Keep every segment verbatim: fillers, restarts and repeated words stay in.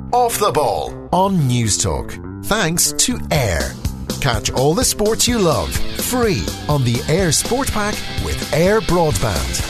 Off the Ball on News Talk. Thanks to Air. Catch all the sports you love free on the Air Sport Pack with Air Broadband.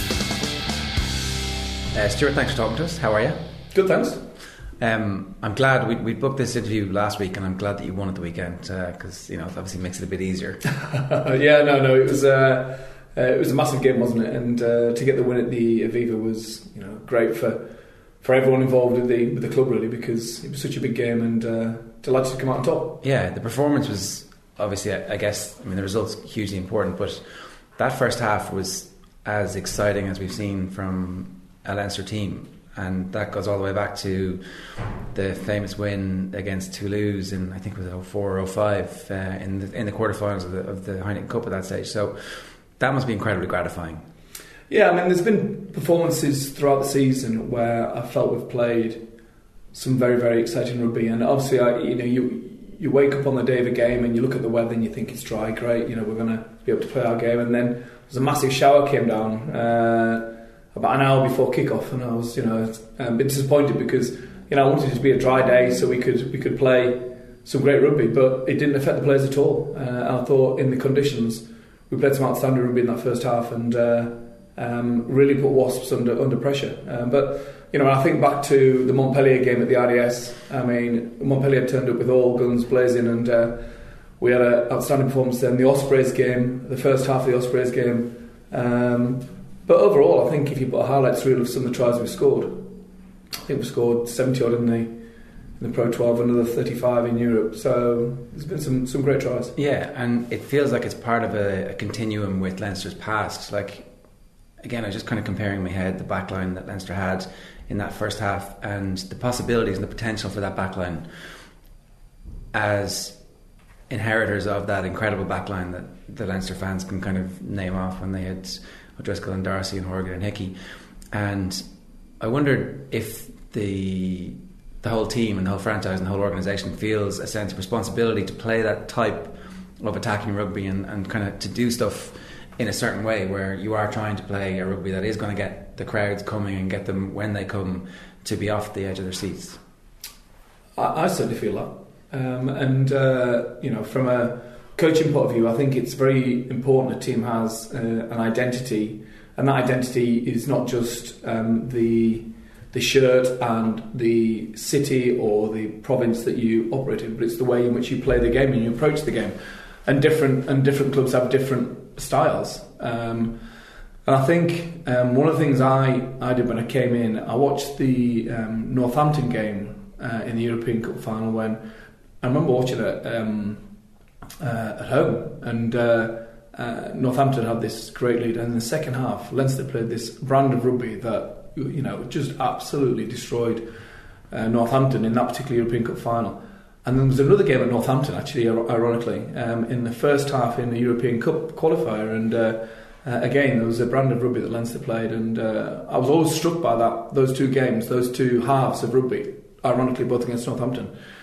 Uh, Stuart, thanks for talking to us. How are you? Good, thanks. Um, I'm glad we we booked this interview last week, and I'm glad that you won at the weekend because uh, you know it obviously makes it a bit easier. yeah, no, no, it was uh, uh, it was a massive game, wasn't it? And uh, to get the win at the Aviva was you know great for for everyone involved with the with the club really, because it was such a big game, and uh, delighted to come out on top. Yeah, the performance was obviously, I, I guess, I mean the results hugely important, but that first half was as exciting as we've seen from a Leinster team. And that goes all the way back to the famous win against Toulouse in, I think it was oh four or oh five uh, in the in the quarterfinals of the, of the Heineken Cup at that stage. So that must be incredibly gratifying. Yeah, I mean, there's been performances throughout the season where I felt we've played some very, very exciting rugby. And obviously, I, you know, you you wake up on the day of a game and you look at the weather and you think it's dry, great, you know, we're going to be able to play our game. And then there's a massive shower came down. Uh, about an hour before kick-off, and I was, you know, a bit disappointed because, you know, I wanted it to be a dry day so we could we could play some great rugby, but it didn't affect the players at all. Uh, and I thought in the conditions we played some outstanding rugby in that first half and uh, um, really put Wasps under under pressure. Um, but you know, when I think back to the Montpellier game at the R D S, I mean, Montpellier turned up with all guns blazing, and uh, we had an outstanding performance then. The Ospreys game, the first half of the Ospreys game. Um, But overall, I think if you put a highlights reel of some of the tries we've scored, I think we've scored seventy odd in the in the Pro twelve, another thirty-five in Europe. So there's been some, some great tries. Yeah, and it feels like it's part of a, a continuum with Leinster's past. Like, again, I was just kind of comparing in my head the backline that Leinster had in that first half and the possibilities and the potential for that backline as inheritors of that incredible backline that the Leinster fans can kind of name off when they had O'Driscoll and Darcy and Horgan and Hickey. And I wondered if the the whole team and the whole franchise and the whole organisation feels a sense of responsibility to play that type of attacking rugby and, and kind of to do stuff in a certain way where you are trying to play a rugby that is going to get the crowds coming and get them, when they come, to be off the edge of their seats. I, I certainly feel that. Um, and, uh, you know, from a coaching point of view, I think it's very important a team has uh, an identity, and that identity is not just um, the the shirt and the city or the province that you operate in, but it's the way in which you play the game and you approach the game. And different and different clubs have different styles. Um, and I think um, one of the things I, I did when I came in, I watched the um, Northampton game uh, in the European Cup final when I remember watching it. Um, Uh, at home, and uh, uh, Northampton had this great lead, and in the second half Leinster played this brand of rugby that, you know, just absolutely destroyed uh, Northampton in that particular European Cup final. And then there was another game at Northampton, actually, ironically, um, in the first half in the European Cup qualifier, and uh, uh, again there was a brand of rugby that Leinster played, and uh, I was always struck by that, those two games, those two halves of rugby, ironically both against Northampton.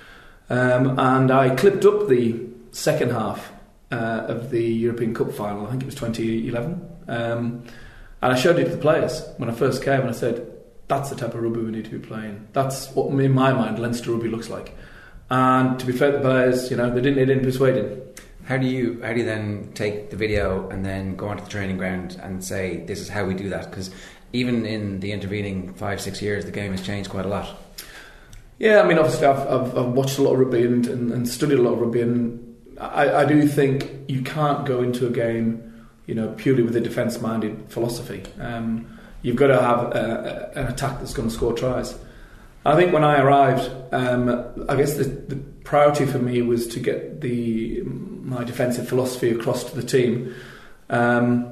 Um, and I clipped up the second half uh, of the European Cup final, I think it was twenty eleven, um, and I showed it to the players when I first came, and I said, that's the type of rugby we need to be playing. That's what, in my mind, Leinster rugby looks like. And to be fair to the players, you know, they didn't, they didn't persuade it. How do you how do you then take the video and then go onto the training ground and say, this is how we do that? Because even in the intervening five, six years, the game has changed quite a lot. Yeah, I mean, obviously I've, I've, I've watched a lot of rugby and, and, and studied a lot of rugby, and I, I do think you can't go into a game, you know, purely with a defence-minded philosophy. Um, you've got to have a, a, an attack that's going to score tries. I think when I arrived, um, I guess the, the priority for me was to get the my defensive philosophy across to the team, um,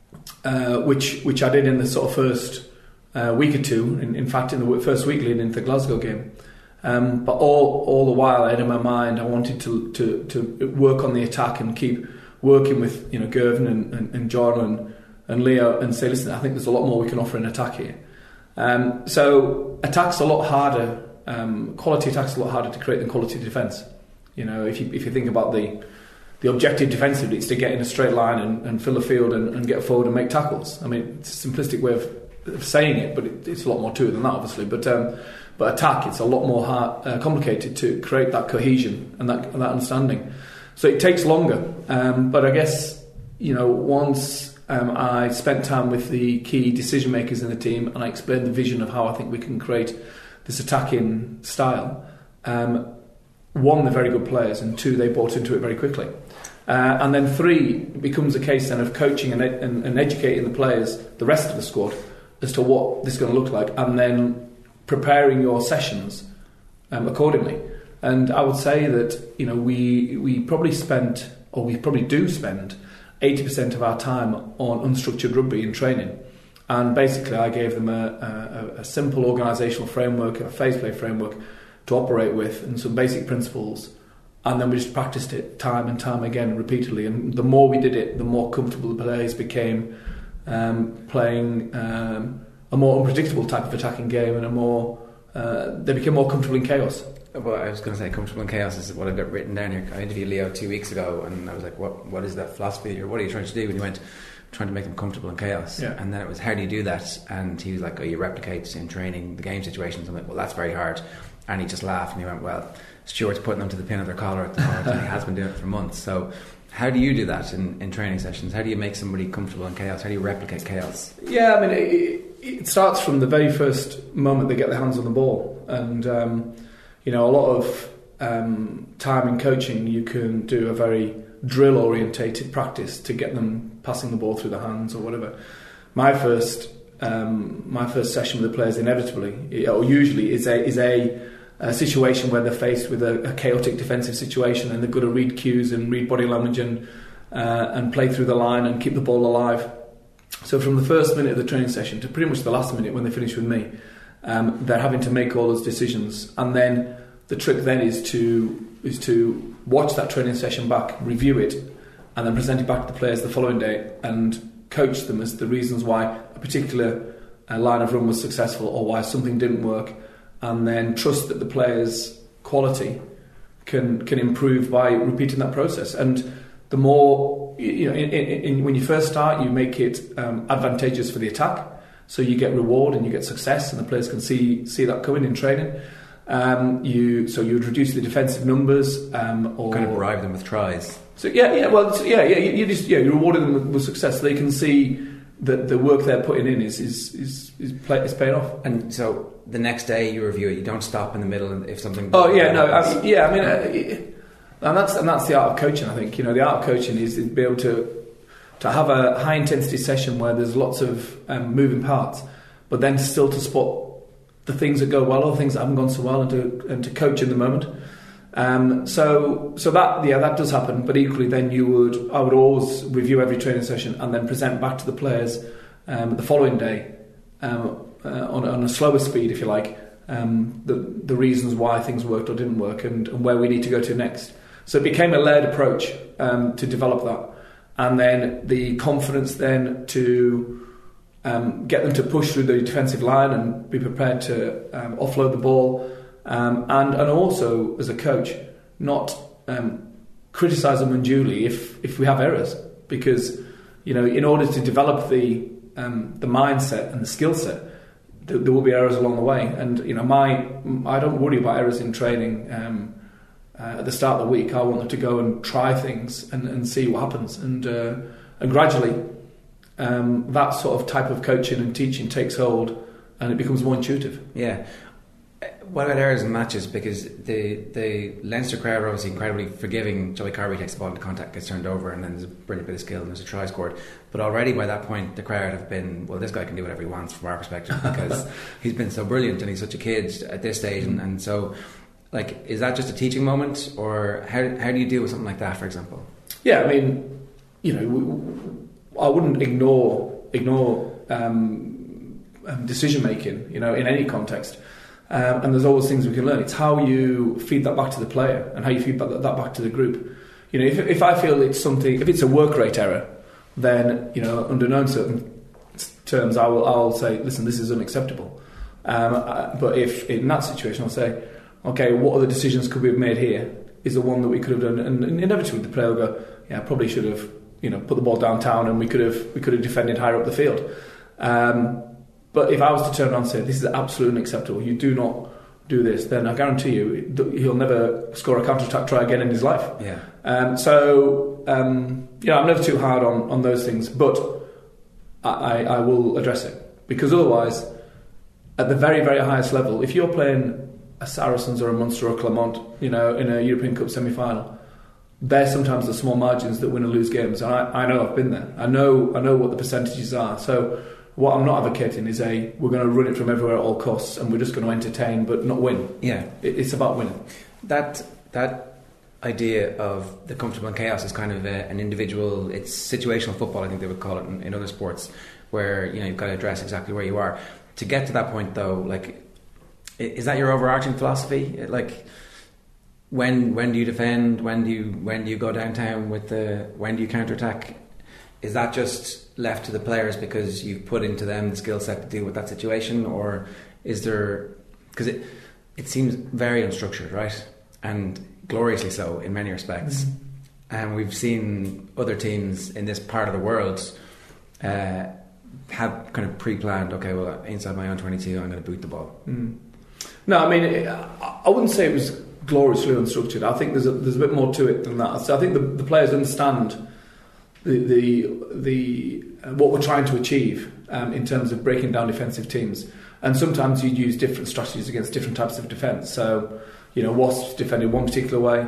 uh, which which I did in the sort of first uh, week or two. In, in fact, in the first week leading into the Glasgow game. Um, but all all the while, I had in my mind I wanted to, to, to work on the attack and keep working with, you know, Gervin and, and, and John and, and Leo, and say, listen, I think there's a lot more we can offer in attack here. Um, so attack's a lot harder. Um, quality attack's a lot harder to create than quality defence. You know, if you if you think about the the objective defensively, it's to get in a straight line and, and fill the field and, and get forward and make tackles. I mean, it's a simplistic way of, of saying it, but it, it's a lot more to it than that, obviously. But um, But attack, it's a lot more hard, uh, complicated to create that cohesion and that, and that understanding. So it takes longer. Um, but I guess, you know, once um, I spent time with the key decision makers in the team and I explained the vision of how I think we can create this attacking style, um, one, they're very good players, and two, they bought into it very quickly. Uh, and then three, it becomes a case then of coaching and, ed- and, and educating the players, the rest of the squad, as to what this is going to look like, and then preparing your sessions um, accordingly. And I would say that, you know, we we probably spent, or we probably do spend, eighty percent of our time on unstructured rugby in training. And basically I gave them a, a, a simple organisational framework, a phase play framework to operate with, and some basic principles. And then we just practiced it time and time again, repeatedly. And the more we did it, the more comfortable the players became um, playing um, a more unpredictable type of attacking game, and a more uh, they became more comfortable in chaos. Well, I was going to say comfortable in chaos is what I've got written down here. I interviewed Leo two weeks ago, and I was like, "What? What is that philosophy, or what are you trying to do?" And he went, "Trying to make them comfortable in chaos." Yeah. And then it was, "How do you do that?" And he was like, "Oh, you replicate in training the game situations." I'm like, "Well, that's very hard." And he just laughed and he went, "Well, Stuart's putting them to the pin of their collar at the moment, and he has been doing it for months." So how do you do that in, in training sessions? How do you make somebody comfortable in chaos? How do you replicate chaos? Yeah, I mean, it, it starts from the very first moment they get their hands on the ball. And, um, you know, a lot of um, time in coaching, you can do a very drill-orientated practice to get them passing the ball through their hands or whatever. My first um, my first session with the players inevitably, or usually, is a is a a situation where they're faced with a, a chaotic defensive situation, and they've got to read cues and read body language and uh, and play through the line and keep the ball alive. So from the first minute of the training session to pretty much the last minute when they finish with me, um, they're having to make all those decisions. And then the trick then is to is to watch that training session back, review it, and then present it back to the players the following day and coach them as the reasons why a particular uh, line of run was successful or why something didn't work. And then trust that the players' quality can can improve by repeating that process. And the more, you know, in, in, in, when you first start, you make it um, advantageous for the attack, so you get reward and you get success, and the players can see see that coming in training. Um, you so you would reduce the defensive numbers, um, or kind of bribe them with tries. So yeah, yeah, well, so yeah, yeah, you, you just yeah, you're rewarding them with, with success. So they can see that the work they're putting in is is is is, play, is paying off. And so the next day you review it. You don't stop in the middle if something. Oh yeah, no, I mean, yeah, I mean, uh, and that's and that's the art of coaching. I think, you know, the art of coaching is, is be able to to have a high intensity session where there's lots of um, moving parts, but then still to spot the things that go well or the things that haven't gone so well, and to and to coach in the moment. Um, so so that yeah that does happen. But equally, then you would I would always review every training session and then present back to the players um, the following day. Um, Uh, on, on a slower speed, if you like, um, the the reasons why things worked or didn't work, and, and where we need to go to next. So it became a layered approach um, to develop that, and then the confidence then to um, get them to push through the defensive line and be prepared to um, offload the ball, um, and and also as a coach not um, criticise them unduly if if we have errors, because, you know, in order to develop the um, the mindset and the skill set, there will be errors along the way. And, you know, my I don't worry about errors in training. Um, uh, at the start of the week, I want them to go and try things and, and see what happens, and uh, and gradually um, that sort of type of coaching and teaching takes hold, and it becomes more intuitive. Yeah. What about errors in matches? Because the the Leinster crowd are obviously incredibly forgiving. Joey Carbery takes the ball into contact, gets turned over, and then there's a brilliant bit of skill and there's a try scored. But already by that point, the crowd have been, well, this guy can do whatever he wants from our perspective, because he's been so brilliant and he's such a kid at this stage. And, and so, like, is that just a teaching moment, or how how do you deal with something like that, for example? Yeah, I mean, you know, I wouldn't ignore ignore um, decision making, you know, in any context. Um, and there's always things we can learn. It's how you feed that back to the player and how you feed that, that back to the group. You know, if, if I feel it's something, if it's a work rate error, then, you know, under no certain terms, I will I'll say, listen, this is unacceptable. Um, but if in that situation, I'll say, okay, what other decisions could we have made here? Is the one that we could have done? And, and inevitably, the player will go, yeah, I probably should have, you know, put the ball downtown, and we could have we could have defended higher up the field. Um, But if I was to turn around and say, this is absolutely unacceptable, you do not do this, then I guarantee you he'll never score a counter-attack try again in his life. Yeah. Um, so, um, you know, I'm never too hard on, on those things, but I, I will address it. Because otherwise, at the very, very highest level, if you're playing a Saracens or a Munster or a Clermont, you know, in a European Cup semi-final, they're sometimes the small margins that win and lose games. And I, I know I've been there. I know I know what the percentages are. So what I'm not advocating is a we're going to run it from everywhere at all costs and we're just going to entertain but not win. Yeah, it, it's about winning. That that idea of the comfortable in chaos is kind of a, an individual. It's situational football, I think they would call it in, in other sports, where you know you've got to address exactly where you are. To get to that point, though, like, is that your overarching philosophy? Like, when when do you defend? When do you when do you go downtown with the? When do you counterattack? Is that just left to the players because you've put into them the skill set to deal with that situation, or is there? Because it it seems very unstructured, right? And gloriously so in many respects. Mm-hmm. And we've seen other teams in this part of the world uh, have kind of pre-planned. Okay, well, inside my own twenty-two, I'm going to boot the ball. Mm. No, I mean, it, I wouldn't say it was gloriously unstructured. I think there's a, there's a bit more to it than that. So I think the, the players understand the the, the uh, what we're trying to achieve um, in terms of breaking down defensive teams. And sometimes you use different strategies against different types of defence. So, you know, Wasps defended one particular way.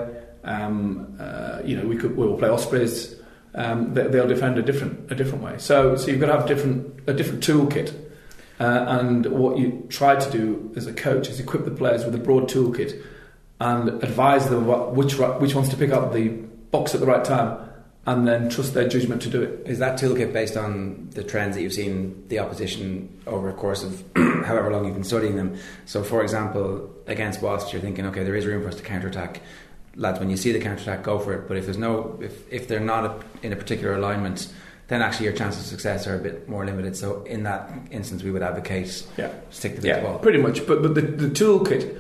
Um, uh, you know, we could we will play Ospreys. Um, they, they'll defend a different a different way. So, so you've got to have different a different toolkit. Uh, and what you try to do as a coach is equip the players with a broad toolkit and advise them what, which which ones to pick up the box at the right time, and then trust their judgment to do it. Is that toolkit based on the trends that you've seen the opposition over a course of however long you've been studying them? So, for example, against Wasps, you're thinking, okay, there is room for us to counterattack. Lads, when you see the counterattack, go for it. But if there's no, if if they're not a, in a particular alignment, then actually your chances of success are a bit more limited. So in that instance, we would advocate yeah. stick to the yeah, ball. Pretty much. But but the, the toolkit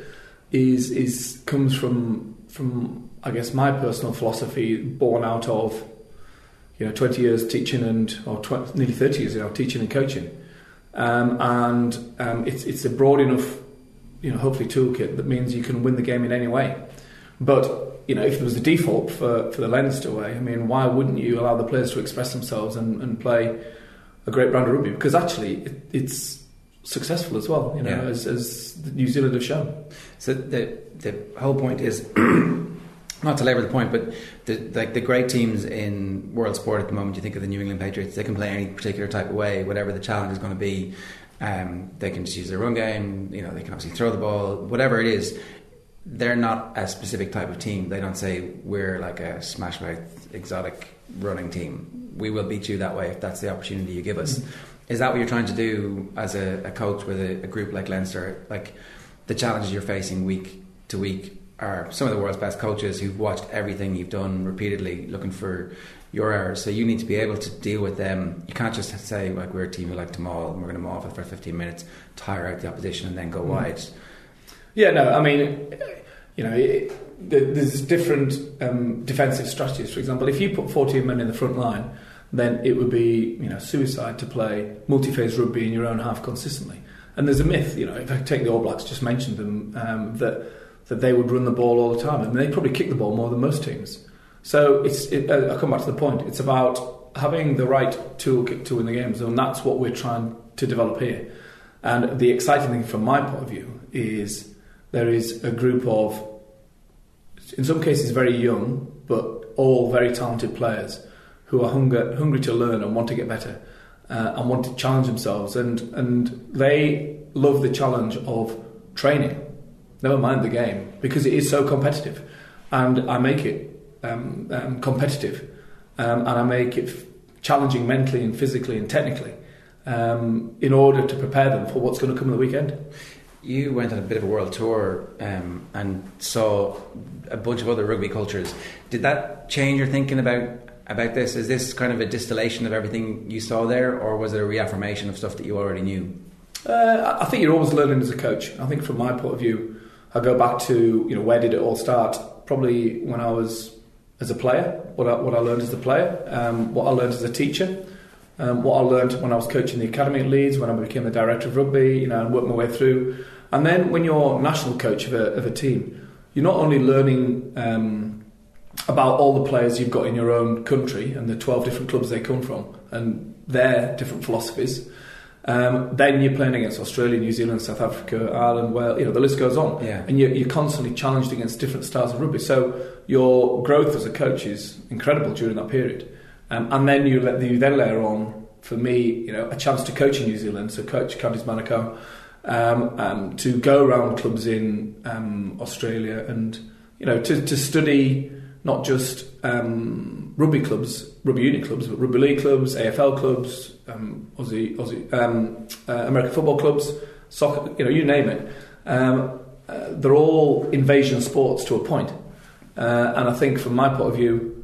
is is comes from from I guess my personal philosophy, born out of you know twenty years teaching and or twenty, nearly thirty years you know teaching and coaching, um, and um, it's it's a broad enough you know hopefully toolkit that means you can win the game in any way. But you know, if there was a default for, for the Leinster way, I mean, why wouldn't you allow the players to express themselves and, and play a great brand of rugby? Because actually, it, it's successful as well, you know, yeah. as, as New Zealand have shown. So the the whole point is, not to labour the point, but the, like the great teams in world sport at the moment, you think of the New England Patriots, they can play any particular type of way, whatever the challenge is going to be. Um, they can just use their run game, you know, they can obviously throw the ball, whatever it is. They're not a specific type of team. They don't say we're like a smash mouth exotic running team. We will beat you that way if that's the opportunity you give us. Mm-hmm. Is that what you're trying to do as a, a coach with a, a group like Leinster? Like the challenges you're facing week to week are some of the world's best coaches who've watched everything you've done repeatedly, looking for your errors. So you need to be able to deal with them. You can't just say like we're a team who like to maul and we're going to maul for the first fifteen minutes, tire out the opposition, and then go mm-hmm. wide. Yeah, no, I mean, you know, it, there's different um, defensive strategies. For example, if you put fourteen men in the front line, then it would be, you know, suicide to play multi-phase rugby in your own half consistently. And there's a myth, you know, if I take the All Blacks, just mentioned them, um, that that they would run the ball all the time. I mean, they probably kick the ball more than most teams. So it's, it, uh, I come back to the point. It's about having the right toolkit to win the games, and that's what we're trying to develop here. And the exciting thing from my point of view is there is a group of, in some cases very young, but all very talented players who are hunger, hungry to learn and want to get better uh, and want to challenge themselves. And, and they love the challenge of training, never mind the game, because it is so competitive. And I make it um, um, competitive um, and I make it f- challenging mentally and physically and technically um, in order to prepare them for what's going to come in the weekend. You went on a bit of a world tour um, and saw a bunch of other rugby cultures. Did that change your thinking about about this? Is this kind of a distillation of everything you saw there, or was it a reaffirmation of stuff that you already knew? Uh, I think you're always learning as a coach. I think from my point of view, I go back to, you know, where did it all start? Probably when I was as a player, what I, what I learned as a player, um, what I learned as a teacher. Um, what I learned when I was coaching the academy at Leeds, when I became the director of rugby, you know, and worked my way through, And then when you're national coach of a, of a team, you're not only learning um, about all the players you've got in your own country and the twelve different clubs they come from and their different philosophies. Um, then you're playing against Australia, New Zealand, South Africa, Ireland, Wales, you know, the list goes on. Yeah. And you're, you're constantly challenged against different styles of rugby. So your growth as a coach is incredible during that period. Um, and then you, let, you then layer on, for me, you know, a chance to coach in New Zealand, so coach Counties Manukau, um, um, to go around clubs in um, Australia and, you know, to, to study not just um, rugby clubs, rugby union clubs, but rugby league clubs, A F L clubs, um, Aussie, Aussie, um, uh, American football clubs, soccer, you know, you name it. Um, uh, they're all invasion sports to a point. Uh, and I think from my point of view,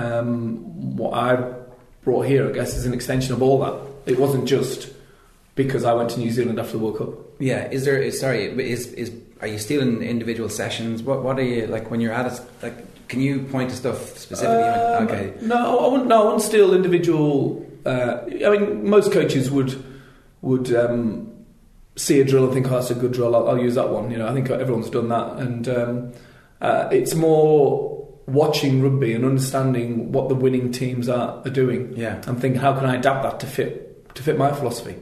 um, what I brought here, I guess, is an extension of all that. It wasn't just because I went to New Zealand after the World Cup. Yeah, is there, is, sorry, is, is, are you still in individual sessions? What, what are you, like, when you're at it, like, can you point to stuff specifically? Um, okay. No, I wouldn't. No, I wouldn't steal individual. Uh, I mean, most coaches would would um, see a drill and think, "Oh, that's a good drill. I'll, I'll use that one." You know, I think everyone's done that, and um, uh, it's more watching rugby and understanding what the winning teams are, are doing, yeah, and thinking, how can I adapt that to fit to fit my philosophy?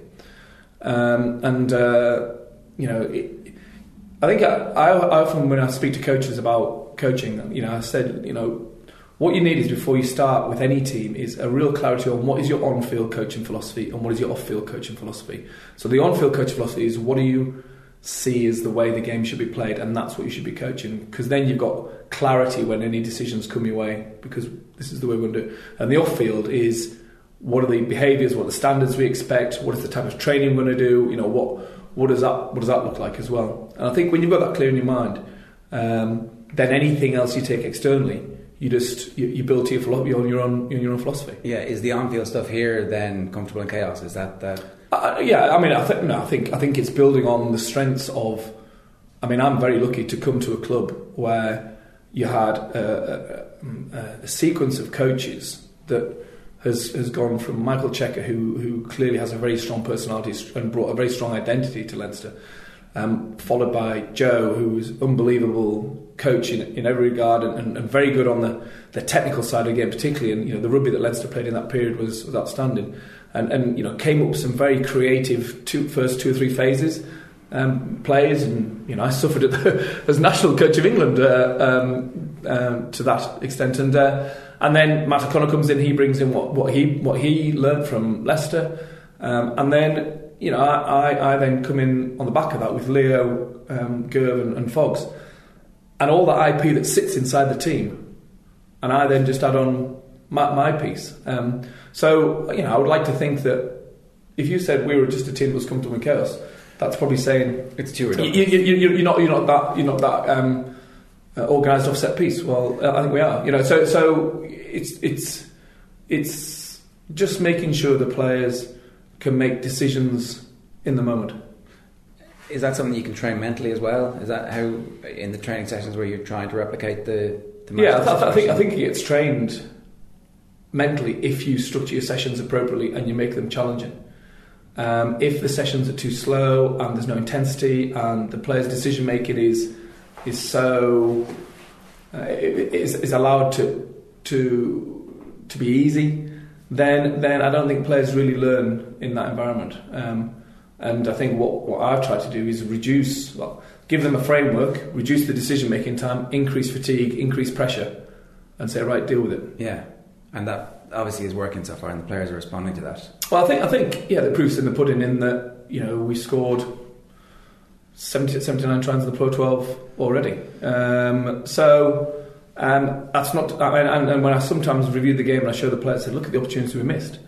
Um, and uh, you know, it, I think I, I, I often, when I speak to coaches about coaching, you know, I said, you know, what you need is, before you start with any team, is a real clarity on what is your on-field coaching philosophy and what is your off-field coaching philosophy. So the on-field coaching philosophy is, what do you see as the way the game should be played, and that's what you should be coaching, because then you've got clarity when any decisions come your way, because this is the way we're going to do it. And the off-field is, what are the behaviours, what are the standards we expect, what is the type of training we're going to do, you know, what what does that what does that look like as well. And I think when you've got that clear in your mind, um, then anything else you take externally, you just you, you build to your, philo- your, your own your own philosophy. Yeah, is the on-field stuff here then comfortable in chaos? Is that that? Uh, yeah, I mean, I think no, I think I think it's building on the strengths of. I mean, I'm very lucky to come to a club where you had a, a, a sequence of coaches that has has gone from Michael Checker, who who clearly has a very strong personality and brought a very strong identity to Leinster. Um, followed by Joe, who's unbelievable coach in, in every regard, and, and, and very good on the, the technical side of the game, particularly. And you know, the rugby that Leinster played in that period was, was outstanding, and and you know, came up with some very creative two, first two or three phases um, plays. And you know, I suffered at the, as national coach of England uh, um, um, to that extent. And uh, and then Matt O'Connor comes in. He brings in what, what he what he learned from Leicester, um, and then. You know, I, I, I then come in on the back of that with Leo, um, Gerv and, and Fogs, and all the I P that sits inside the team, and I then just add on my, my piece. Um, so, you know, I would like to think that if you said we were just a team that was comfortable in chaos, that's probably saying it's too you, you, you, you're not you're not that you're not that um, uh, organised off set piece. Well, I think we are. You know, so so it's it's it's just making sure the players can make decisions in the moment. Is that something you can train mentally as well? Is that how, in the training sessions where you're trying to replicate the, the match? Yeah, I, th- I think I think it gets trained mentally if you structure your sessions appropriately and you make them challenging. Um, if the sessions are too slow and there's no intensity and the player's decision making is is so uh, is, is allowed to to to be easy. Then, then I don't think players really learn in that environment. Um, and I think what, what I've tried to do is reduce, well, give them a framework, reduce the decision-making time, increase fatigue, increase pressure, and say, right, deal with it. Yeah, and that obviously is working so far, and the players are responding to that. Well, I think, I think, yeah, the proof's in the pudding in that, you know, we scored seventy, seventy-nine tries in the Pro twelve already. Um, so. Um, that's not, and, and when I sometimes review the game and I show the players, I say, look at the opportunities we missed.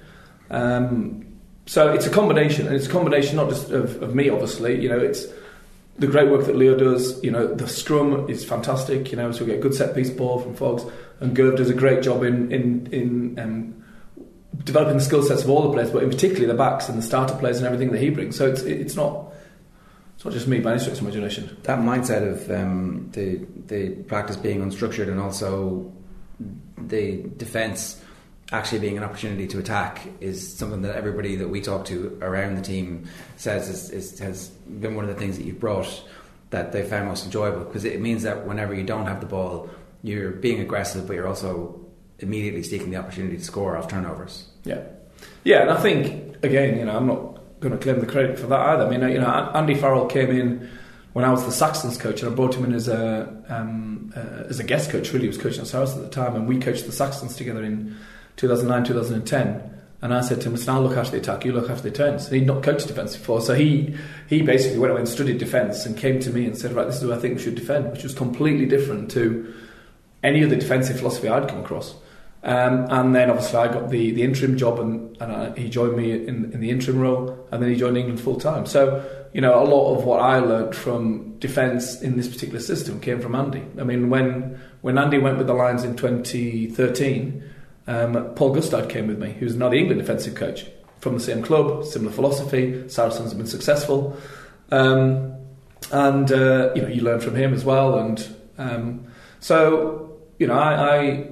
Um, so it's a combination, and it's a combination not just of, of me, obviously. You know, it's the great work that Leo does. You know, the scrum is fantastic. You know, so we get a good set piece ball from Fogs, and Gerv does a great job in in in um, developing the skill sets of all the players, but in particular the backs and the starter players and everything that he brings. So it's it's not. It's not just me by any stretch of imagination. That mindset of um, the the practice being unstructured and also the defence actually being an opportunity to attack is something that everybody that we talk to around the team says is, is, has been one of the things that you've brought that they found most enjoyable, because it means that whenever you don't have the ball, you're being aggressive, but you're also immediately seeking the opportunity to score off turnovers. Yeah, yeah, and I think again, you know, I'm not going to claim the credit for that either. I mean, you know, Andy Farrell came in when I was the Saxons coach, and I brought him in as a um, uh, as a guest coach. Really, he was coaching at Saracens at the time, and we coached the Saxons together in two thousand nine, two thousand ten. And I said to him, listen, I'll look after the attack, you look after the defence. And he'd not coached defence before, so he he basically went away and studied defence and came to me and said, right, this is who I think we should defend, which was completely different to any other defensive philosophy I'd come across. Um, and then obviously I got the, the interim job, and, and I, he joined me in, in the interim role, and then he joined England full time. So, you know, a lot of what I learned from defence in this particular system came from Andy. I mean, when when Andy went with the Lions in twenty thirteen, um, Paul Gustard came with me, who's now the England defensive coach, from the same club, similar philosophy. Saracens have been successful, um, and uh, you know, you learn from him as well. And um, so, you know, I. I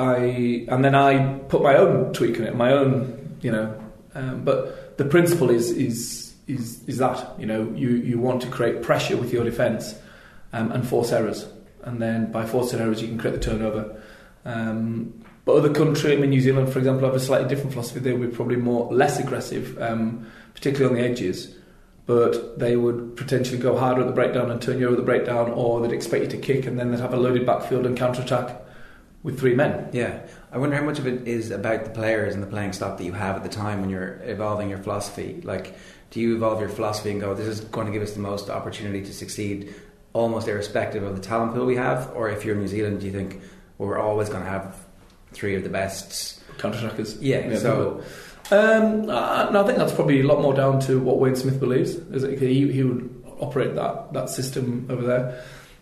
I and then I put my own tweak on it, my own, you know. Um, but the principle is is is is that, you know, you, you want to create pressure with your defence um, and force errors, and then by forcing errors you can create the turnover. Um, but other countries, I mean, New Zealand, for example, have a slightly different philosophy. They would be probably more less aggressive, um, particularly on the edges. But they would potentially go harder at the breakdown and turn you over the breakdown, or they'd expect you to kick, and then they'd have a loaded backfield and counter attack with three men. Yeah. I wonder how much of it is about the players and the playing stock that you have at the time when you're evolving your philosophy. Like, do you evolve your philosophy and go, this is going to give us the most opportunity to succeed, almost irrespective of the talent pool we have? Or if you're New Zealand, do you think, well, we're always going to have three of the best counter-attackers? Yeah, yeah, so... Um, uh, no, I think that's probably a lot more down to what Wayne Smith believes. Is that he, he would operate that, that system over there.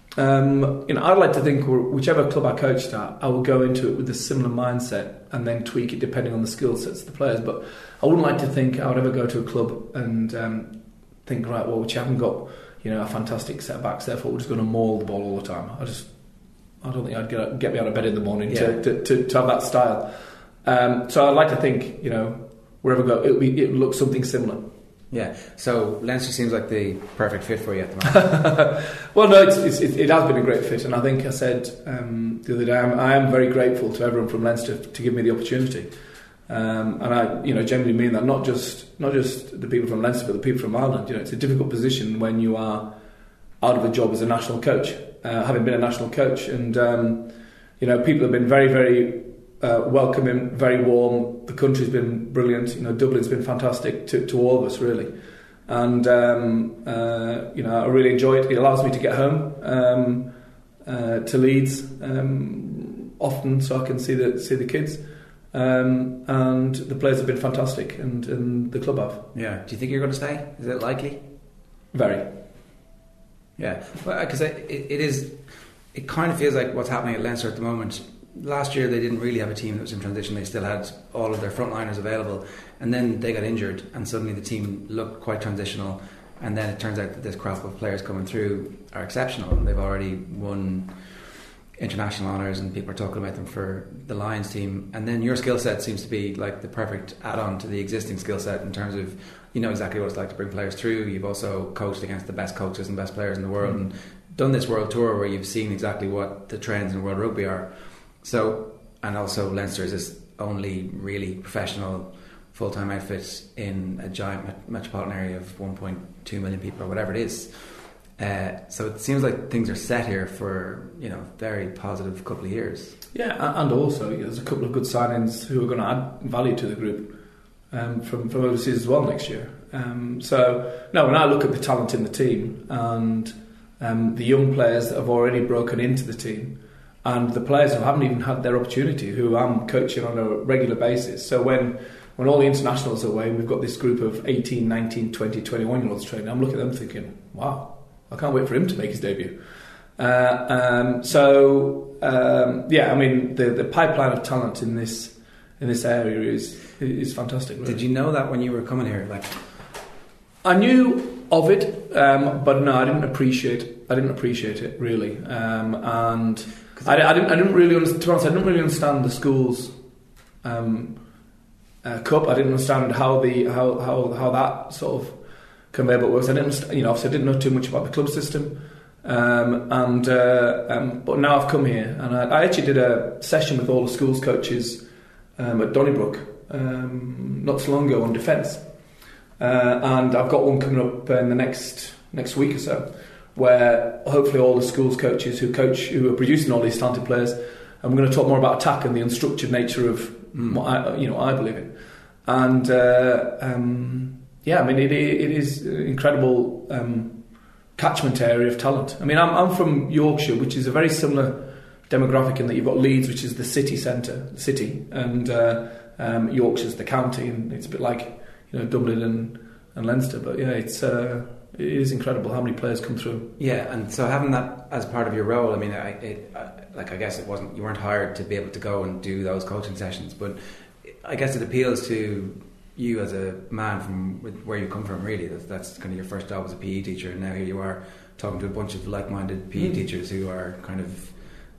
Um, you know, I'd like to think whichever club I coached at, I would go into it with a similar mindset and then tweak it depending on the skill sets of the players. But I wouldn't like to think I would ever go to a club and um, think, right, well, which haven't got, you know, a fantastic set of backs, therefore we're just going to maul the ball all the time. I just, I don't think I'd get, get me out of bed in the morning yeah. to, to, to, to have that style. Um, so I'd like to think, you know, wherever I go, it'll be, it'll look something similar. Yeah, so Leinster seems like the perfect fit for you at the moment. Well, no, it's, it's, it has been a great fit, and I think I said um, the other day, I'm, I am very grateful to everyone from Leinster to give me the opportunity, um, and I, you know, genuinely mean that. Not just not just the people from Leinster, but the people from Ireland. You know, it's a difficult position when you are out of a job as a national coach, uh, having been a national coach, and um, you know, people have been very, very. Uh, welcoming, very warm. The country's been brilliant. You know, Dublin's been fantastic to, to all of us, really. And um, uh, you know, I really enjoy it. It allows me to get home um, uh, to Leeds um, often, so I can see the see the kids. Um, and the players have been fantastic, and, and the club have. Yeah. Do you think you're going to stay? Is it likely? Very. Yeah. Well, because it, it is. It kind of feels like what's happening at Leinster at the moment. Last year they didn't really have a team that was in transition. They still had all of their frontliners available, and then they got injured, and suddenly the team looked quite transitional. And then it turns out that this crop of players coming through are exceptional, and they've already won international honours, and people are talking about them for the Lions team. And then your skill set seems to be like the perfect add-on to the existing skill set in terms of, you know exactly what it's like to bring players through. You've also coached against the best coaches and best players in the world, mm-hmm. and done this world tour where you've seen exactly what the trends in world rugby are. So, and also Leinster is this only really professional full-time outfit in a giant met- metropolitan area of one point two million people or whatever it is. Uh, so it seems like things are set here for, you know, very positive couple of years. Yeah, and also there's a couple of good signings who are going to add value to the group um, from, from overseas as well next year. Um, so, no, when I look at the talent in the team and um, the young players that have already broken into the team, and the players who haven't even had their opportunity, who I'm coaching on a regular basis. So when, when all the internationals are away, we've got this group of eighteen, nineteen, twenty, twenty-one-year-olds training. I'm looking at them thinking, wow, I can't wait for him to make his debut. Uh, um, so, um, yeah, I mean, the, the pipeline of talent in this in this area is is fantastic. Really. Did you know that when you were coming here? Like, I knew of it, um, but no, I didn't appreciate. I didn't appreciate it really, um, and I, I didn't. I didn't really. To be honest, I didn't really understand the school's um, uh, Cup. I didn't understand how the how how, how that sort of conveyor belt works. I didn't understand, you know, obviously I didn't know too much about the club system. Um, and uh, um, but now I've come here, and I, I actually did a session with all the schools coaches um, at Donnybrook um, not so long ago on defence, uh, and I've got one coming up in the next next week or so, where hopefully all the schools coaches who coach who are producing all these talented players, I'm going to talk more about attack and the unstructured nature of mm. what I, you know I believe in, and uh, um, yeah, I mean it, it is incredible. Um, catchment area of talent. I mean, I'm, I'm from Yorkshire, which is a very similar demographic in that you've got Leeds, which is the city centre, the city, and uh, um, Yorkshire's the county, and it's a bit like, you know, Dublin and, and Leinster. But yeah, it's uh, it is incredible how many players come through. Yeah, and so having that as part of your role, I mean, I, it, I, like I guess it wasn't you weren't hired to be able to go and do those coaching sessions, but I guess it appeals to you as a man from where you come from, really. That's, that's kind of your first job as a P E teacher, and now here you are talking to a bunch of like-minded P E mm. teachers who are kind of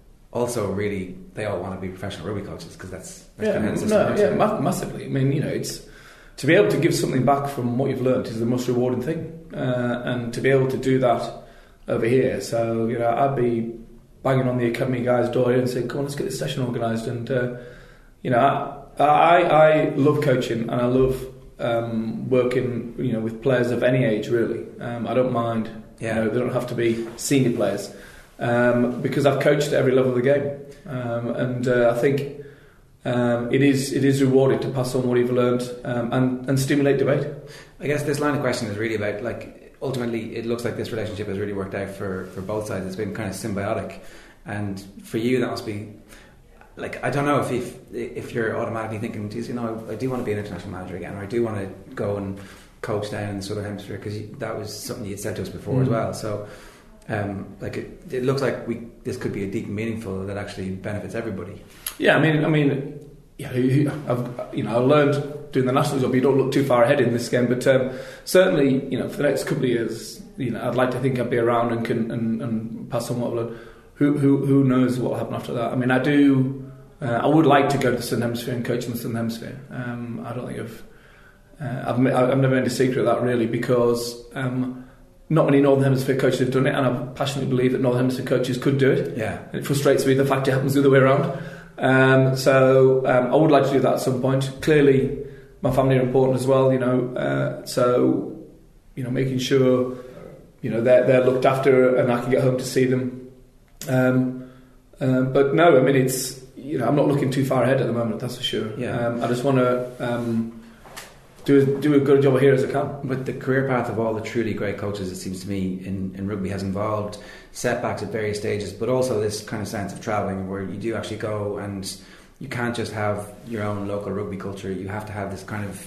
also really, they all want to be professional rugby coaches, because that's, that's yeah, kind of no, works, yeah, right? ma- massively. I mean, you know, it's to be able to give something back from what you've learned is the most rewarding thing, uh, and to be able to do that over here. So, you know, I'd be banging on the academy guy's door and saying, "Come on, let's get this session organised." And uh, you know, I, I I love coaching, and I love um, working, you know, with players of any age, really. Um, I don't mind. Yeah. You know, they don't have to be senior players, um, because I've coached at every level of the game, um, and uh, I think um, it is it is rewarding to pass on what you've learned, um, and and stimulate debate. I guess this line of question is really about, like, ultimately it looks like this relationship has really worked out for, for both sides. It's been kind of symbiotic, and for you that must be, like, I don't know if if, if you're automatically thinking, geez, you know, I do want to be an international manager again, or I do want to go and coach down in the Southern Hemisphere, because that was something you had said to us before mm. as well. So, um, like, it, it looks like we this could be a deep and meaningful that actually benefits everybody. Yeah, I mean, I mean, yeah, I've you know I learned doing the national job. You don't look too far ahead in this game, but um, certainly, you know, for the next couple of years, you know, I'd like to think I'd be around and can and, and pass on what I've learned. Who who who knows what will happen after that? I mean, I do. Uh, I would like to go to the Southern Hemisphere and coach in the Southern Hemisphere. Um, I don't think I've. Uh, I've, I've never made a secret of that, really, because um, not many Northern Hemisphere coaches have done it, and I passionately believe that Northern Hemisphere coaches could do it. Yeah. And it frustrates me the fact it happens the other way around. Um, so um, I would like to do that at some point. Clearly, my family are important as well, you know. Uh, so, you know, making sure, you know, they're they're looked after and I can get home to see them. Um, um, but no, I mean, it's, you know, I'm not looking too far ahead at the moment. That's for sure. Yeah. Um, I just want to. Um, Do, do a good job here as I can. But the career path of all the truly great coaches, it seems to me, in, in rugby has involved setbacks at various stages, but also this kind of sense of travelling where you do actually go, and you can't just have your own local rugby culture. You have to have this kind of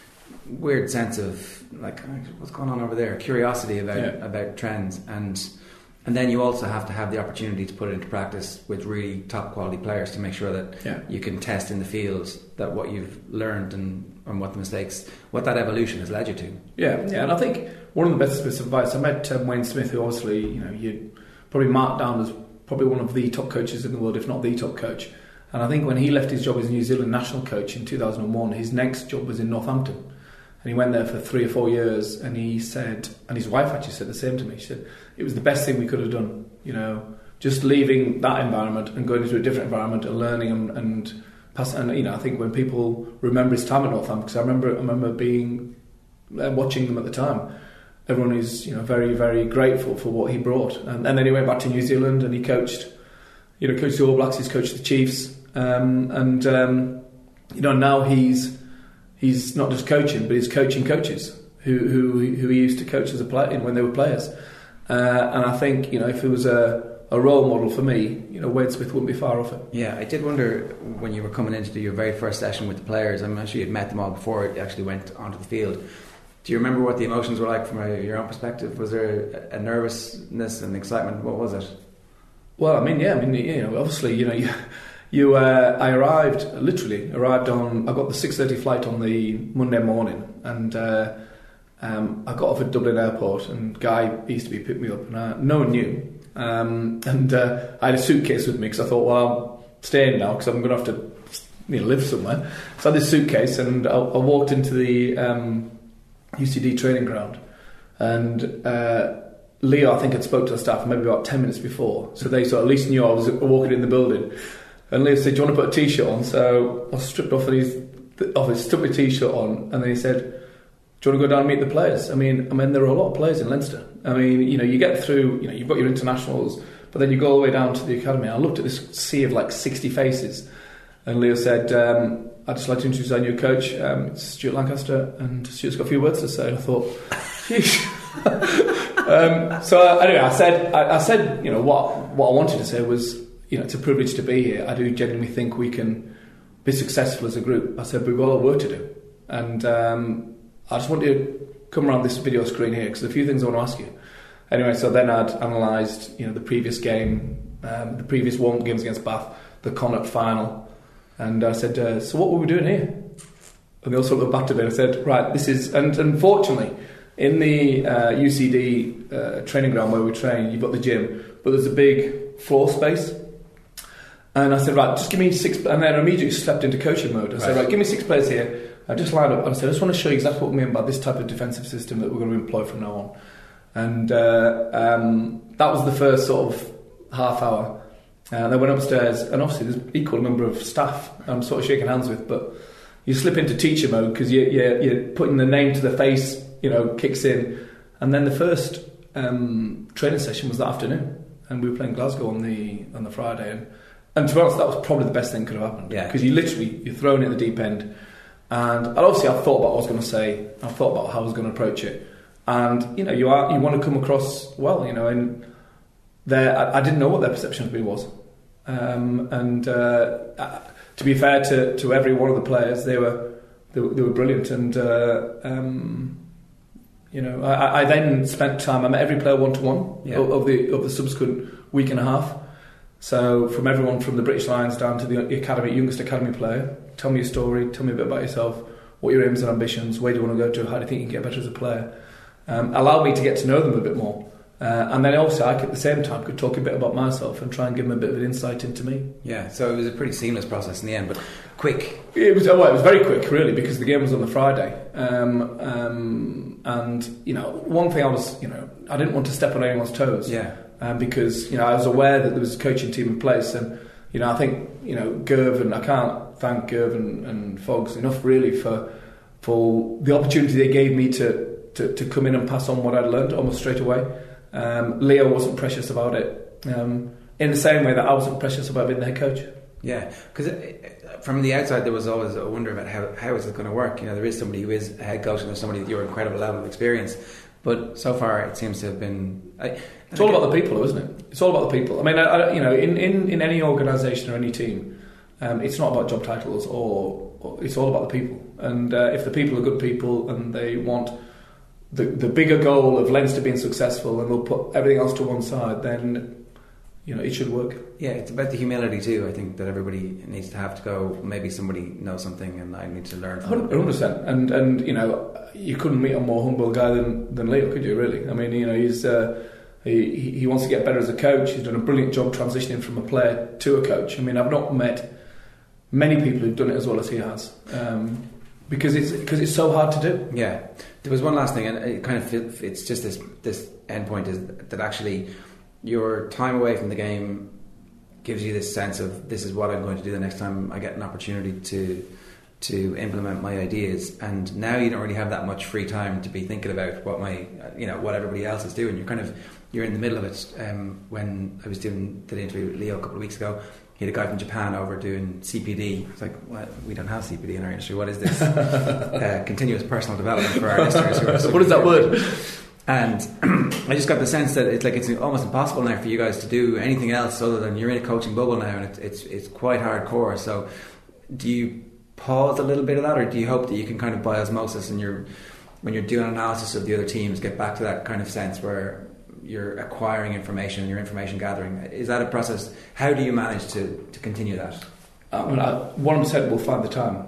weird sense of, like, what's going on over there, curiosity about yeah. about trends, and and then you also have to have the opportunity to put it into practice with really top quality players to make sure that yeah. you can test in the field that what you've learned and, and what the mistakes, what that evolution has led you to. Yeah, yeah, and I think one of the best bits of advice, I met um, Wayne Smith, who obviously, you know, you'd probably mark down as probably one of the top coaches in the world, if not the top coach. And I think when he left his job as New Zealand national coach in two thousand one, his next job was in Northampton. And he went there for three or four years, and he said, and his wife actually said the same to me, she said, it was the best thing we could have done, you know, just leaving that environment and going into a different environment and learning and, and pass. And, you know, I think when people remember his time at Northampton, because I remember, I remember being, uh, watching them at the time, everyone is, you know, very, very grateful for what he brought. And, and then he went back to New Zealand and he coached, you know, coached the All Blacks, he's coached the Chiefs, um, and, um, you know, now he's, he's not just coaching, but he's coaching coaches who who who he used to coach as a player when they were players. Uh, and I think, you know, if it was a, a role model for me, you know, Wade Smith wouldn't be far off it. Yeah, I did wonder when you were coming in to do your very first session with the players. I'm sure you'd met them all before you actually went onto the field. Do you remember what the emotions were like from a, your own perspective? Was there a, a nervousness and excitement? What was it? Well, I mean, yeah, I mean, you know, obviously, you know, you. You, uh, I arrived, literally, arrived on, I got the six thirty flight on the Monday morning, and uh, um, I got off at Dublin Airport, and Guy Easterby picked me up, and I, no one knew. Um, and uh, I had a suitcase with me, because I thought, well, I'm staying now, because I'm going to have to you know, live somewhere. So I had this suitcase, and I, I walked into the um, U C D training ground, and uh, Leo, I think, had spoke to the staff maybe about ten minutes before, so they sort of at least knew I was walking in the building. And Leo said, "Do you want to put a t-shirt on?" So I stripped off his office, stuck my t-shirt on, and then he said, "Do you want to go down and meet the players?" I mean, I mean, there are a lot of players in Leinster. I mean, you know, you get through, you know, you've got your internationals, but then you go all the way down to the academy. I looked at this sea of like sixty faces, and Leo said, um, "I'd just like to introduce our new coach, um, it's Stuart Lancaster," and Stuart's got a few words to say. And I thought, "Sheesh." um, so uh, anyway, I said, I, I said, you know, what what I wanted to say was, you know, it's a privilege to be here. I do genuinely think we can be successful as a group. I said, but we've got a lot of work to do, and um, I just want you to come around this video screen here because there's a few things I want to ask you. Anyway, so then I'd analysed, you know, the previous game, um, the previous one games against Bath, the Connacht final, and I said, uh, so what were we doing here? And they all sort of looked back to me and I said, right, this is, and unfortunately, in the uh, U C D uh, training ground where we train, you've got the gym, but there's a big floor space. And I said, right, just give me six, and then I immediately stepped into coaching mode. I said, right, give me six players here. I just lined up and I said, I just want to show you exactly what we mean by this type of defensive system that we're going to employ from now on. And uh, um, that was the first sort of half hour. And I went upstairs, and obviously there's equal number of staff I'm sort of shaking hands with, but you slip into teacher mode because you, you, you're putting the name to the face, you know, kicks in. And then the first um, training session was that afternoon, and we were playing Glasgow on the on the Friday. And, and to be honest, that was probably the best thing that could have happened. Yeah. Because you literally, you're thrown in the deep end. And, and obviously I thought about what I was going to say, I thought about how I was going to approach it. And, you know, you are you want to come across well, you know, and their, I, I didn't know what their perception of me was. Um, and uh, to be fair to, to every one of the players, they were they were, they were brilliant. And, uh, um, you know, I, I then spent time, I met every player one-to-one yeah. of, of the of the subsequent week and a half. So from everyone from the British Lions down to the academy, youngest academy player, tell me your story, tell me a bit about yourself, what your aims and ambitions, where do you want to go to, how do you think you can get better as a player. Um, allowed me to get to know them a bit more. Uh, and then also I, at the same time, could talk a bit about myself and try and give them a bit of an insight into me. Yeah, so it was a pretty seamless process in the end, but quick. It was, well, it was very quick, really, because the game was on the Friday. Um, um, and, you know, one thing I was, you know, I didn't want to step on anyone's toes. Yeah. Um, because, you know, I was aware that there was a coaching team in place, and, you know, I think, you know, Gerv, and I can't thank Gerv and, and Fogs enough, really, for for the opportunity they gave me to To, to come in and pass on what I'd learned almost straight away. Um, Leo wasn't precious about it, um, in the same way that I wasn't precious about being the head coach. Yeah, because from the outside there was always a wonder about how how is it going to work. You know, there is somebody who is a head coach, and there's somebody with your incredible level of experience. But so far, it seems to have been. I, it's all about the people, though, isn't it? It's all about the people. I mean, I, I, you know, in, in, in any organisation or any team, um, it's not about job titles, or, or it's all about the people. And uh, if the people are good people and they want The, the bigger goal of Leinster being successful, and they'll put everything else to one side, then, you know, it should work. Yeah, it's about the humility too, I think, that everybody needs to have to go, maybe somebody knows something and I need to learn from one hundred percent. And, and, you know, you couldn't meet a more humble guy than, than Leo, could you, really? I mean, you know, he's uh, he, he wants to get better as a coach. He's done a brilliant job transitioning from a player to a coach. I mean, I've not met many people who've done it as well as he has. Um, because it's because it's so hard to do. Yeah. There was one last thing, and it kind of it's just this this end point is that actually your time away from the game gives you this sense of this is what I'm going to do the next time I get an opportunity to to implement my ideas. And now you don't really have that much free time to be thinking about what my you know what everybody else is doing. You're kind of you're in the middle of it. Um, when I was doing the interview with Leo a couple of weeks ago, he had a guy from Japan over doing C P D. It's like, well, we don't have C P D in our industry. What is this? uh, continuous personal development for our listeners. Who are what is that word? And I just got the sense that it's like it's almost impossible now for you guys to do anything else other than you're in a coaching bubble now, and it's it's, it's quite hardcore. So, do you pause a little bit of that, or do you hope that you can kind of by osmosis, and you're when you're doing analysis of the other teams, get back to that kind of sense where you're acquiring information and your information gathering? Is that a process? How do you manage to, to continue that? I mean, I, one hundred percent will find the time,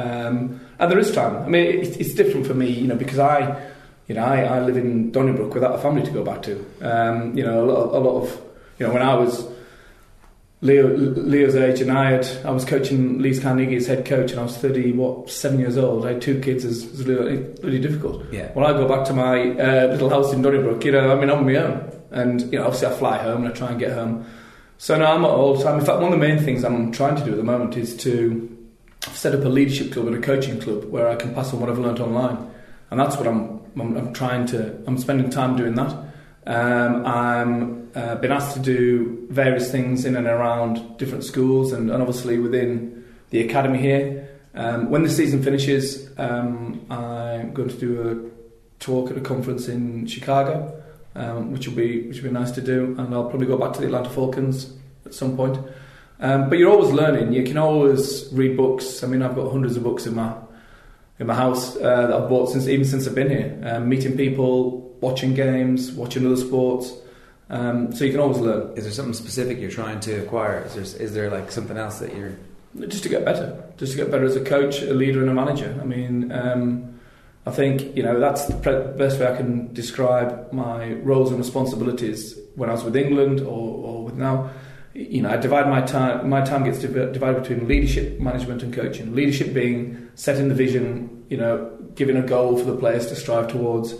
um, and there is time. I mean, it's, it's different for me, you know, because I, you know, I, I live in Donnybrook without a family to go back to. Um, you know, a lot, of, a lot of, you know, when I was Leo, Leo's age, and I had I was coaching Leeds Carnegie as head coach, and I was thirty, what, seven years old. I had two kids as, as Leo. It's really difficult. Yeah. When I go back to my uh, little house in Donnybrook, you know, I mean, I'm on my own, and you know, obviously I fly home and I try and get home. So now I'm at all the time. In fact, one of the main things I'm trying to do at the moment is to set up a leadership club and a coaching club where I can pass on what I've learned online, and that's what I'm I'm, I'm trying to. I'm spending time doing that. Um, I'm uh, been asked to do various things in and around different schools, and, and obviously within the academy here. Um, when the season finishes, um, I'm going to do a talk at a conference in Chicago, um, which will be which will be nice to do, and I'll probably go back to the Atlanta Falcons at some point. Um, but you're always learning. You can always read books. I mean, I've got hundreds of books in my in my house uh, that I've bought since even since I've been here. Um, meeting people, watching games, watching other sports. Um, so you can always learn. Is there something specific you're trying to acquire? Is there, is there like something else that you're... Just to get better. Just to get better as a coach, a leader and a manager. I mean, um, I think, you know, that's the pre- best way I can describe my roles and responsibilities when I was with England or, or with now. You know, I divide my time, my time gets div- divided between leadership, management and coaching. Leadership being setting the vision, you know, giving a goal for the players to strive towards.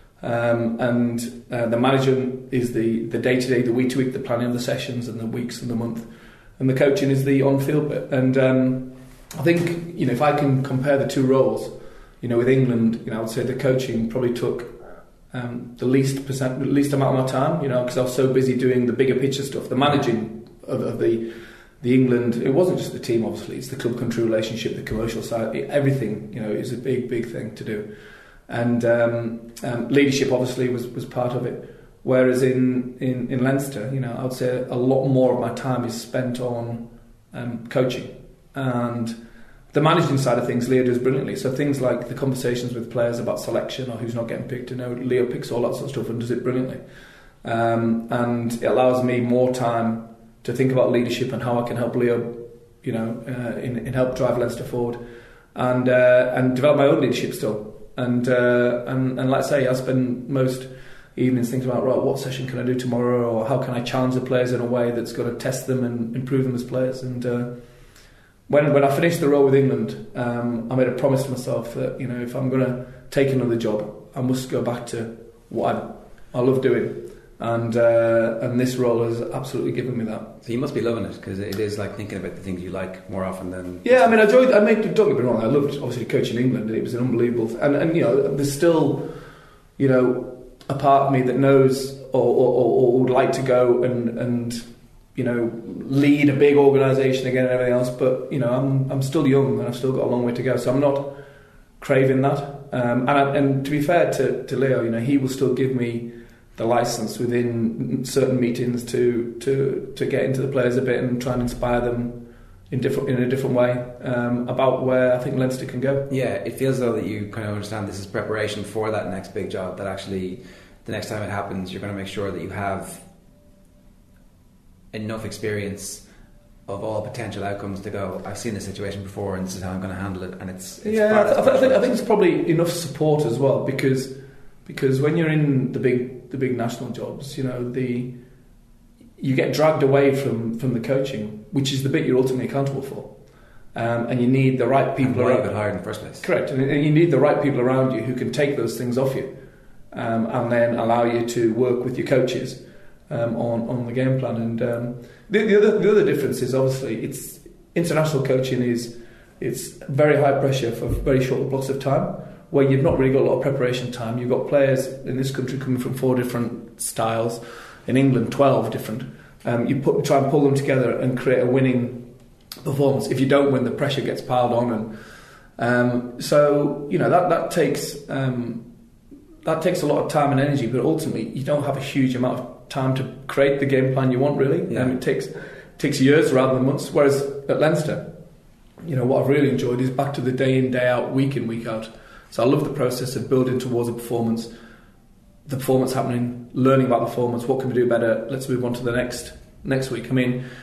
Um, and uh, the management is the, the day-to-day, the week-to-week, the planning of the sessions and the weeks and the month. And the coaching is the on-field bit. And um, I think, you know, if I can compare the two roles, you know, with England, you know, I would say the coaching probably took um, the least percent, the least amount of my time, you know, because I was so busy doing the bigger picture stuff, the managing of, of the the England. It wasn't just the team, obviously. It's the club-country relationship, the commercial side, everything. You know, is a big, big thing to do. And um, um, leadership obviously was, was part of it. Whereas in, in, in Leinster, you know, I would say a lot more of my time is spent on um, coaching. And the managing side of things, Leo does brilliantly. So things like the conversations with players about selection or who's not getting picked, you know, Leo picks all that sort of stuff and does it brilliantly. Um, and it allows me more time to think about leadership and how I can help Leo, you know, uh, in, in help drive Leinster forward and uh, and develop my own leadership still. And, uh, and and like I say, I spend most evenings thinking about, right, what session can I do tomorrow, or how can I challenge the players in a way that's going to test them and improve them as players. And uh, when when I finished the role with England, um, I made a promise to myself that, you know, if I'm going to take another job, I must go back to what I, I love doing. And uh, and this role has absolutely given me that. So you must be loving it, because it is like thinking about the things you like more often than... Yeah, I mean, I enjoyed. I made. Don't get me wrong. I loved obviously coaching England, and it was an unbelievable. And and you know, there's still, you know, a part of me that knows or or, or would like to go and and you know lead a big organisation again and everything else. But you know, I'm I'm still young and I've still got a long way to go. So I'm not craving that. Um, and I, and to be fair to to Leo, you know, he will still give me the license within certain meetings to, to to get into the players a bit and try and inspire them in different in a different way um, about where I think Leinster can go. Yeah, it feels though that you kind of understand this is preparation for that next big job, that actually the next time it happens you're going to make sure that you have enough experience of all potential outcomes to go, I've seen this situation before and this is how I'm going to handle it. And it's, it's yeah, I, th- I, think, I think it's probably enough support as well, because because when you're in the big the big national jobs, you know, the you get dragged away from, from the coaching, which is the bit you're ultimately accountable for, um, and you need the right people around. around. Why you got hired in the first place? Correct, and, and you need the right people around you who can take those things off you, um, and then allow you to work with your coaches um, on on the game plan. And um, the, the other the other difference is obviously it's international coaching is it's very high pressure for very short blocks of time, where you've not really got a lot of preparation time. You've got players in this country coming from four different styles, in England twelve different. Um, you put, try and pull them together and create a winning performance. If you don't win, the pressure gets piled on, and um, so you know that that takes um, that takes a lot of time and energy. But ultimately, you don't have a huge amount of time to create the game plan you want. Really, yeah. um, it takes takes years rather than months. Whereas at Leinster, you know, what I've really enjoyed is back to the day in, day out, week in, week out. So I love the process of building towards a performance, the performance happening, learning about the performance, what can we do better, let's move on to the next next week. I mean,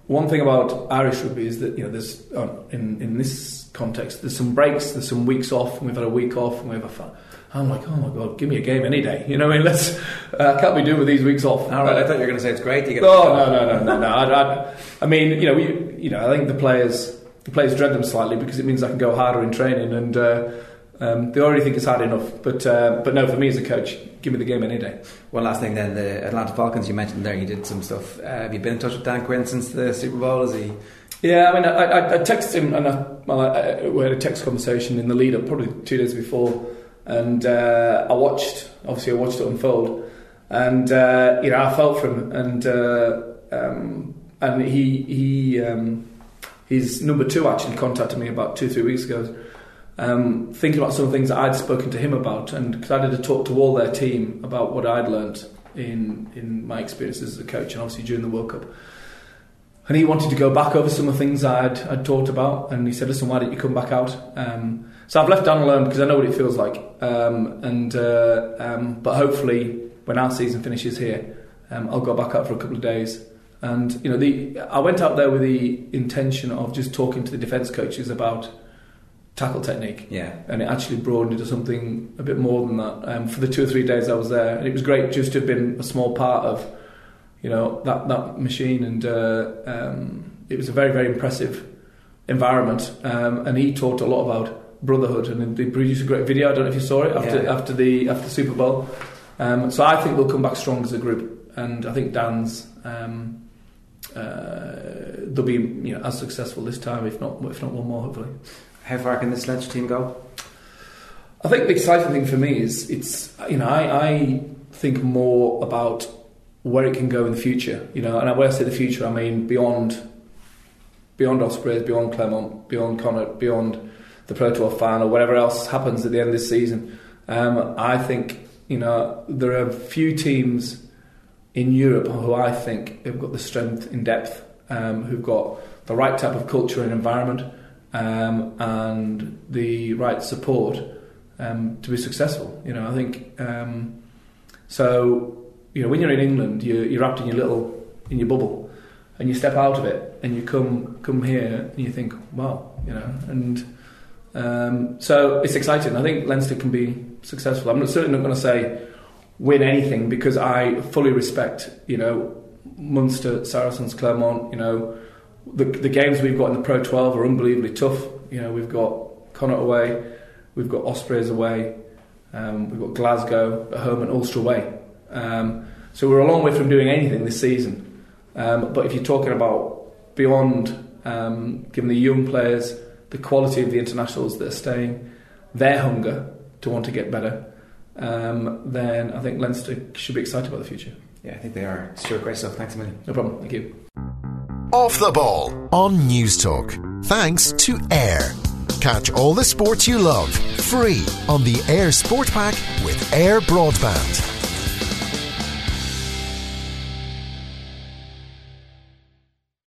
one thing about Irish rugby is that, you know, there's uh, in in this context, there's some breaks, there's some weeks off, and we've had a week off, and we've had fun. I'm like, oh my God, give me a game any day. You know, I mean, let's uh, can't be doing with these weeks off. All right, I thought you were going to say it's great. To get oh no, no, no, no, no. I, I, I mean, you know, we, you know, I think the players, the players dread them slightly because it means I can go harder in training, and uh, um, they already think it's hard enough. But uh, but no, for me as a coach, give me the game any day. One last thing, then, the Atlanta Falcons you mentioned there, you did some stuff. Uh, have you been in touch with Dan Quinn since the Super Bowl? Is he? Yeah, I mean, I, I, I texted him, and I, well, I, we had a text conversation in the lead up, probably two days before. And uh, I watched, obviously, I watched it unfold, and uh, you know, I felt for him, and uh, um, and he he um, his number two actually contacted me about two three weeks ago, um, thinking about some of the things that I'd spoken to him about, and because I did a talk to all their team about what I'd learnt in in my experiences as a coach, and obviously during the World Cup. And he wanted to go back over some of the things I'd, I'd talked about, and he said, listen, why don't you come back out? Um, so I've left Dan alone because I know what it feels like. Um, and uh, um, But hopefully, when our season finishes here, um, I'll go back out for a couple of days. And, you know, the I went out there with the intention of just talking to the defence coaches about tackle technique. Yeah. And it actually broadened into something a bit more than that um, for the two or three days I was there. And it was great just to have been a small part of, you know, that, that machine, and uh, um, it was a very, very impressive environment. Um, and he talked a lot about brotherhood, and they produced a great video. I don't know if you saw it after yeah. after the after the Super Bowl. Um, so I think we'll come back strong as a group, and I think Dan's um, uh, they'll be, you know, as successful this time, if not if not one more, hopefully. How far can this Leinster team go? I think the exciting thing for me is it's you know I, I think more about where it can go in the future, you know, and when I say the future, I mean beyond, beyond Ospreys, beyond Clermont, beyond Connacht, beyond the Pro twelve final, or whatever else happens at the end of this season. Um, I think, you know, there are a few teams in Europe who I think have got the strength in depth, um, who've got the right type of culture and environment, um, and the right support um, to be successful. You know, I think um, so. You know, when you're in England, you're, you're wrapped in your little, in your bubble, and you step out of it, and you come come here, and you think, wow, you know, and um, so it's exciting. I think Leinster can be successful. I'm certainly not going to say win anything, because I fully respect, you know, Munster, Saracens, Clermont. You know, the the games we've got in the Pro twelve are unbelievably tough. You know, we've got Connacht away, we've got Ospreys away, um, we've got Glasgow at home and Ulster away. Um, so we're a long way from doing anything this season. Um, but if you're talking about beyond, um, given the young players, the quality of the internationals that are staying, their hunger to want to get better, um, then I think Leinster should be excited about the future. Yeah, I think they are. Stuart, great stuff. Thanks a million. No problem. Thank you. Off the Ball on News Talk. Thanks to Air. Catch all the sports you love free on the Air Sport Pack with Air Broadband.